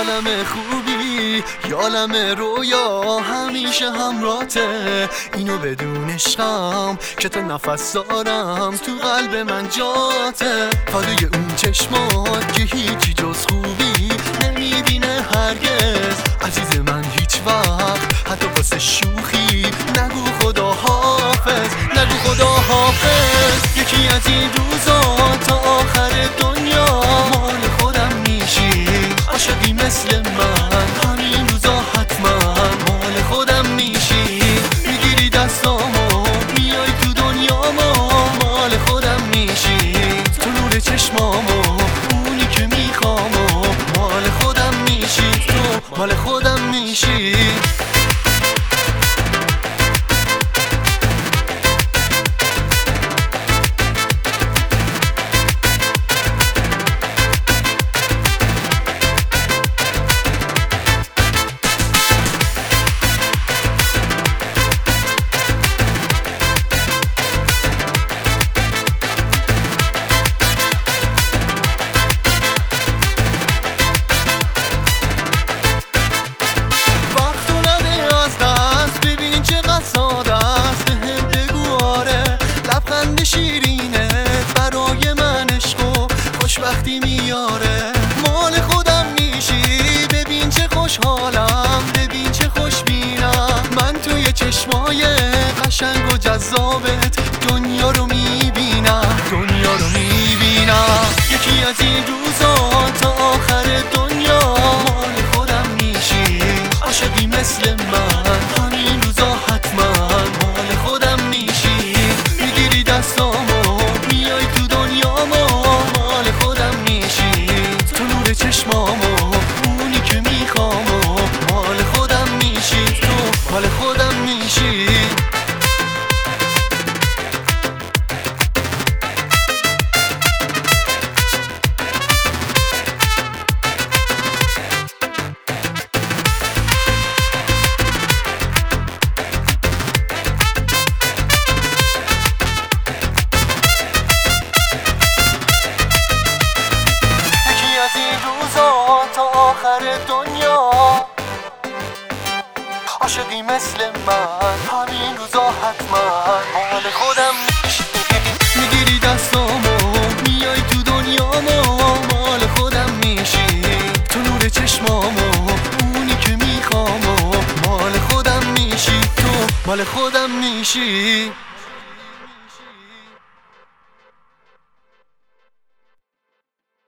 عالم خوبی یه عالم رویا همیشه همراته. اینو بدون عشقم که تو نفس دارم تو قلب من جاته. فدای اون چشمات که هیچی جز خوبی نمیبینه هرگز. عزیز من هیچ وقت حتی واسه شوخی نگو خدا حافظ، نگو خدا حافظ. یکی از این روزا تا آخر دنیا مال خودم میشی. عاشقی مثل من همین روزا حتما مال خودم میشی. میگیری دستامو میای تو دنیامو مال خودم میشی. تو نور چشمامو اونی که میخوامو مال خودم میشی. تو مال خودم میشی. شیرینت برای من عشق و خوشبختی میاره. مال خودم میشی. ببین چه خوشحالم، ببین چه خوشبینم. من توی چشمای قشنگ و جذابت دنیا رو میبینم، دنیا رو میبینم. یکی از این روزا تا آخر دنیا مال خودم میشی. عاشقی مثل من همین روزا حتما مال خودم میشی. میگیری دستامو میای تو دنیامو مال خودم میشی. تو نور چشمامو اونی که میخوامو مال خودم میشی. تو مال خودم میشی. تا آخر دنیا عاشقی مثل من همین روزا حتما مال خودم میشی. میگیری دستامو میای تو دنیامو مال خودم میشی. تو نور چشمامو اونی که میخوامو مال خودم میشی. تو مال خودم میشی.